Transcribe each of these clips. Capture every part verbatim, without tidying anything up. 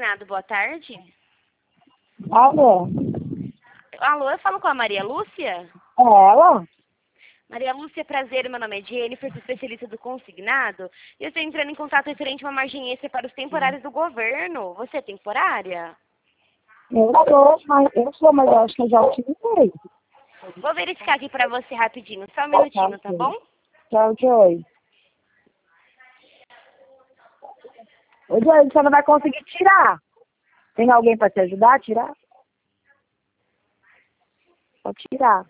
Consignado, boa tarde. Alô? Alô, eu falo com a Maria Lúcia? É ela? Maria Lúcia, prazer, meu nome é Jennifer, sou especialista do consignado. E eu estou entrando em contato referente a uma margem extra para os temporários do governo. Você é temporária? Eu sou, mas eu sou, mas eu acho que eu já utilizei. Vou verificar aqui para você rapidinho, só um minutinho, tá bom? Tchau, Joy. Ô, Joy, você não vai conseguir tirar. Tem alguém para te ajudar a tirar? Pode tirar.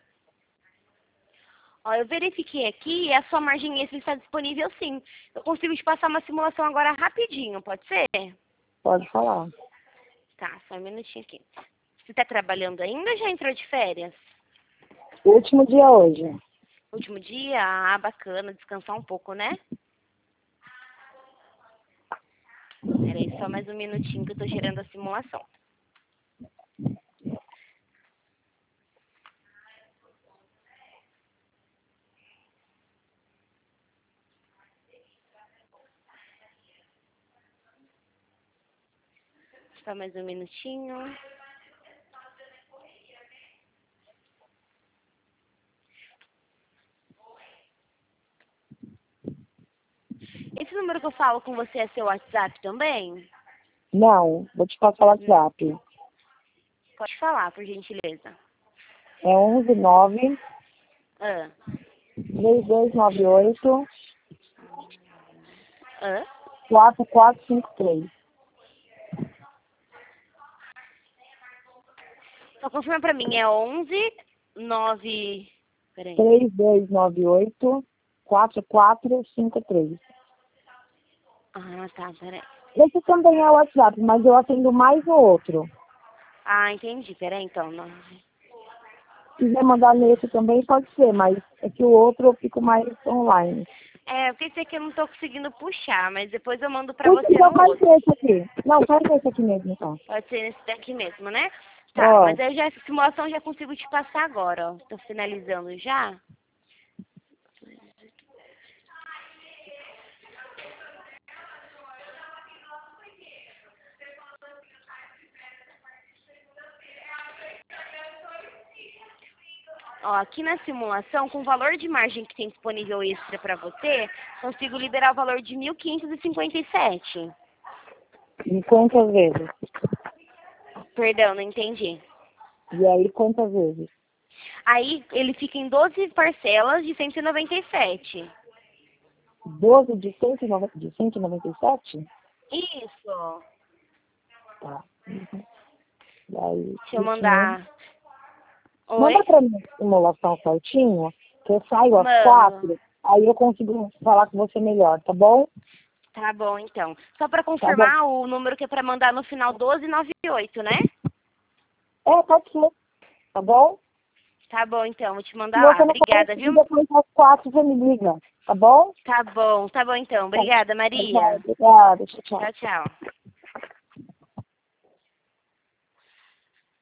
Ó, eu verifiquei aqui e a sua margem extra está disponível sim. Eu consigo te passar uma simulação agora rapidinho, pode ser? Pode falar. Tá, só um minutinho aqui. Você está trabalhando ainda ou já entrou de férias? Último dia hoje. Último dia? Ah, bacana, descansar um pouco, né? Peraí, só mais um minutinho que eu tô gerando a simulação. Só mais um minutinho. Esse número que eu falo com você é seu WhatsApp também? Não, vou te passar o WhatsApp. Pode falar, por gentileza. É onze nove Ah. três dois nove oito Ah. quatro quatro cinco três. Só confirma pra mim, é onze nove... Peraí. três dois nove oito quatro quatro cinco três. Ah, tá, peraí. Esse também é o WhatsApp, mas eu atendo mais o outro. Ah, entendi, peraí então. nove. Se quiser mandar nesse também, pode ser, mas é que o outro eu fico mais online. É, porque esse aqui eu não tô conseguindo puxar, mas depois eu mando pra Puxa, você então no faz outro. esse aqui. Não, faz esse aqui mesmo, então. Pode ser nesse daqui mesmo, né? Tá, Ó, mas aí já, essa simulação já consigo te passar agora, ó. Tô finalizando já. Ó, aqui na simulação, com o valor de margem que tem disponível extra para você, consigo liberar o valor de mil quinhentos e cinquenta e sete. e quantas vezes? Perdão, não entendi. E aí, quantas vezes? Aí ele fica em doze parcelas de cento e noventa e sete. doze de cento e noventa, de cento e noventa e sete? Isso. Tá. Uhum. E aí, Deixa eu isso mesmo. mandar. Oi? Manda pra mim a simulação certinho, que eu saio às Mano. quatro, aí eu consigo falar com você melhor, tá bom? Tá bom, então. Só para Tá bom. confirmar, o número que é para mandar no final doze noventa e oito, né? É, pode ser, tá bom? Tá bom, então. Vou te Se mandar lá. você não Obrigada, conseguir viu? depois às quatro, você me liga, tá bom? Tá bom, tá bom então. Tá. Obrigada, Tá bom, Maria. obrigada, tchau, tchau. Tchau, tchau.